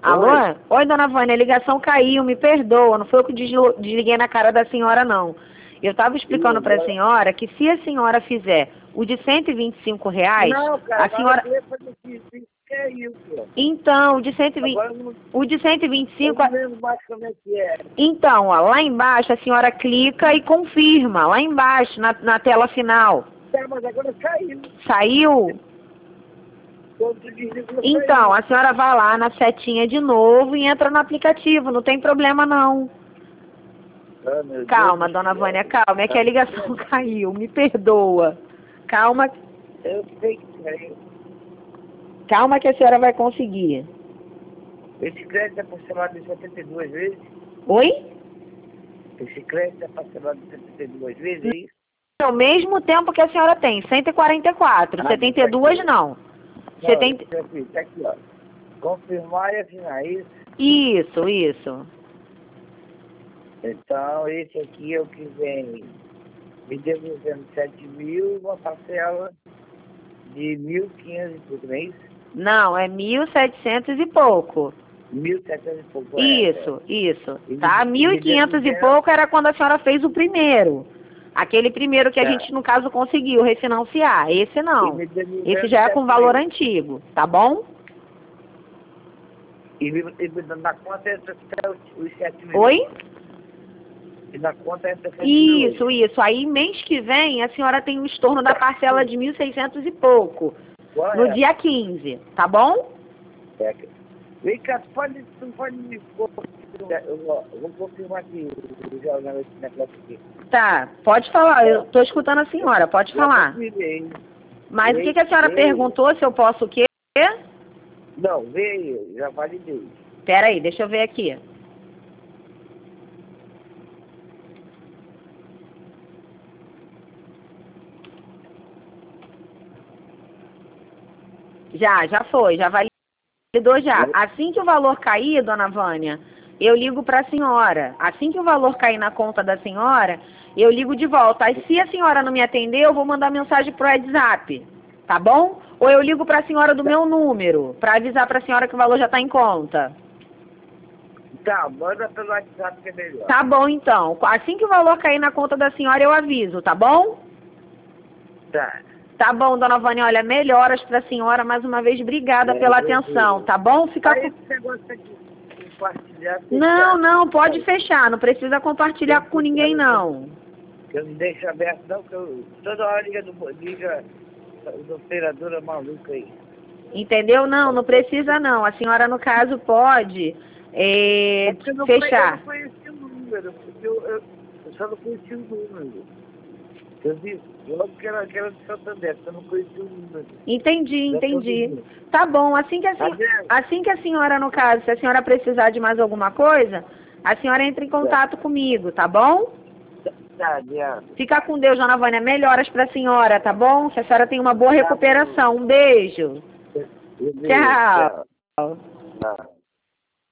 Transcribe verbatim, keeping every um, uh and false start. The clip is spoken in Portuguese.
Alô? Oi. Oi, dona Vânia, a ligação caiu, me perdoa, não foi eu que deslo- desliguei na cara da senhora, não. Eu estava explicando para a senhora que se a senhora fizer o de cento e vinte e cinco reais, Não, cara, a senhora... eu fazer isso, isso que é isso, pô. Então, o de cento e vinte... Agora eu não, o de cento e vinte e cinco... eu não lembro mais como é que é. Então, ó, lá embaixo a senhora clica e confirma, lá embaixo, na, na tela final. Tá, mas agora caiu. Saiu? Quando tu desliga, Então, saiu. a senhora vai lá na setinha de novo e entra no aplicativo, não tem problema não. Ah, meu Calma, Deus do dona céu. Vânia, calma, é que a ligação caiu, me perdoa. Calma, Eu sei que caiu. calma que a senhora vai conseguir. Esse crédito é parcelado em setenta e duas vezes? Oi? Esse crédito é parcelado em setenta e duas vezes, é isso? É o mesmo tempo que a senhora tem, cento e quarenta e quatro, Ah, setenta e dois não. Não, setenta... esse aqui, tá aqui, ó. Confirmar e assinar isso. Isso, isso. Então, esse aqui é o que vem me devolvendo sete mil, uma parcela de mil e quinhentos e pouco, não é isso? Não, é mil e setecentos e pouco. mil e setecentos e pouco. é, Isso, é. isso. E Tá? me- Mil e me quinhentos e devolvendo- pouco era quando a senhora fez o primeiro. Aquele primeiro que a Tá. gente, no caso, conseguiu refinanciar. Esse E não. me devolvendo Esse já é com sete valor mil. antigo, tá bom? E me, e me dando na conta entra até os, os sete mil. Oi? E na conta entra sete mil. Isso, isso. Aí, mês que vem, a senhora tem o estorno da parcela de mil e seiscentos e pouco. Qual No é? dia quinze, tá bom? É. Vem cá, tu pode, tu pode me confirmar. Eu vou, eu vou confirmar aqui o jornal esse negócio aqui. Tá, pode falar. Eu tô escutando a senhora, pode falar. Já confirmei. Mas o que, que a senhora Veio. perguntou, se eu posso o quê? Não, veio, já validei. Pera aí, deixa eu ver aqui. Já, já foi, já validou já. Assim que o valor cair, dona Vânia, eu ligo para a senhora. Assim que o valor cair na conta da senhora, eu ligo de volta. Aí se a senhora não me atender, eu vou mandar mensagem pro WhatsApp, tá bom? Ou eu ligo para a senhora do meu número, para avisar para a senhora que o valor já está em conta. Tá, manda pelo WhatsApp que é melhor. Tá bom, então. Assim que o valor cair na conta da senhora, eu aviso, tá bom? Tá. Tá bom, dona Vânia, olha, melhoras pra senhora, mais uma vez, obrigada É, pela eu atenção, vi. tá bom? Fica Aí com... esse negócio aqui, compartilhar... Não, fechar. não, pode fechar, não precisa compartilhar com ninguém, não. Que eu não deixo aberto não, que eu toda hora liga, do, liga do operadora maluca aí. Entendeu? Não, não precisa, não. A senhora, no caso, pode é, É porque eu não, fechar. eu não conheci o número, porque eu, eu, eu só não conheci o número. Eu vi logo que era, que era de Santander, eu não conheci o número. Entendi, Já tô entendi. dizendo. Tá bom, assim que a, Tá sen... vendo? assim que a senhora, no caso, se a senhora precisar de mais alguma coisa, a senhora entra em contato comigo, tá bom? Tá, Diana. Fica com Deus, dona Vânia. Melhoras pra senhora, tá bom? Que a senhora tenha uma boa recuperação. Um beijo. Eu vi, Tchau. tchau. Tá.